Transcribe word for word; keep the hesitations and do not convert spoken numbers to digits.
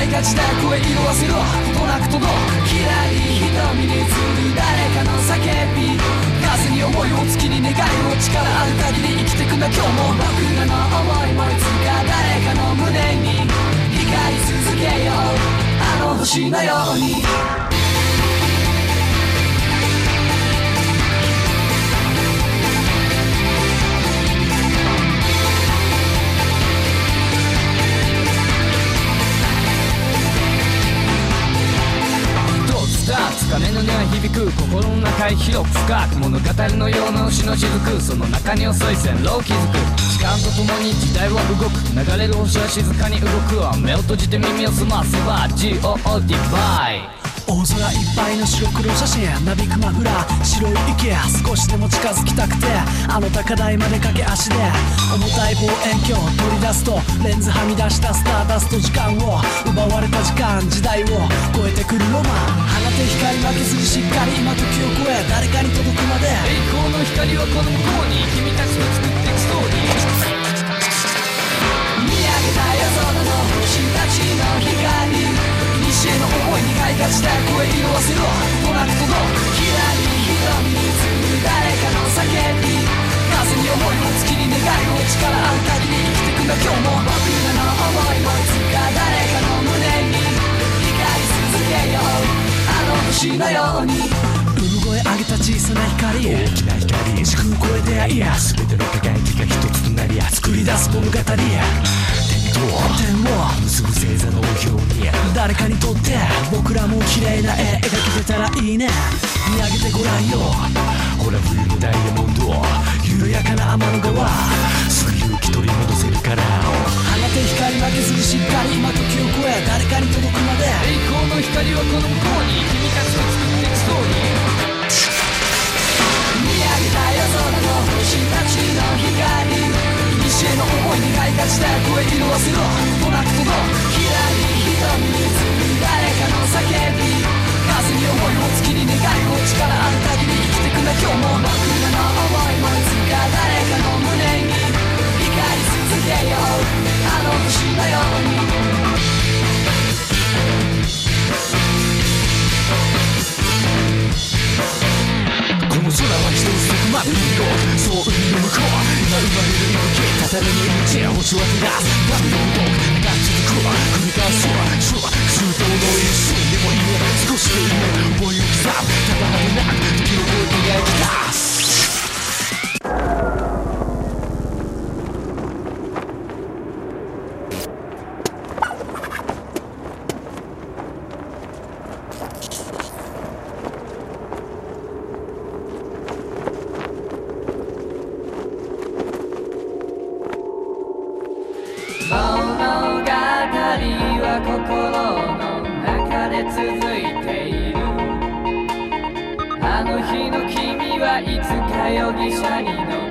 いがちだ声色あせろことなく届くきらり瞳に映る誰かの叫び風に思いを月に願いを力ある限り生きてくんだ今日も僕らの思いもいつか誰かの胸に光り続けようあの星のように鐘の音は響く心の中へ広く深く物語のような星の雫その中に遅い線路を築く時間とともに時代は動く流れる星は静かに動くわ目を閉じて耳を澄ませば ジーオー ディバイ大空いっぱいの白黒写真なびくマフラー白い池少しでも近づきたくてあの高台まで駆け足で重たい望遠鏡を取り出すとレンズはみ出したスターダスト時間を奪われた時間時代を超えてくるロマン放て光負けずにしっかり今時を超え誰かに届くまで栄光の光はこの向こうに君たちの作っていくストーリー見上げた夜空の星たちの光西への思いに買いがちだ声色あせろことなく届くきらり瞳に映る誰かの叫び風に思いを月に願いを力ある限り生きてくんだ今日も僕らの思いもいつか誰かの胸に光り続けようあの星のように産声上げた小さな光大きな光時空超え出会いや全ての輝きが一つとなり作り出す物語点を結ぶ星座のように誰かにとって僕らも綺麗な絵描けてたらいいね見上げてごらんよほら冬のダイヤモンド緩やかな天の川すぐ勇気取り戻せるから放て光負けずにしっかり今時を超え誰かに届くまで栄光の光はこの向こうに君たちの作っていくストーリー見上げた夜空の星たちの光西への思いに買いがちだ声色あせろことなく届くきらり瞳に映る誰かの叫び風に思いを月に願いを力ある限り生きてくんだ今日も僕らの思いもいつか誰かの胸に光り続けようあの星のようにこの空は一つそこまで色そう海の向こう今生まれる息吹たたらぬ命や星は照らす波の音が続くわ繰り返すわ周到の一瞬でもいい少しでいい思いを刻むただ果てなく時を超えて描き出す心の中で続いているあの日の君はいつか容疑者に乗る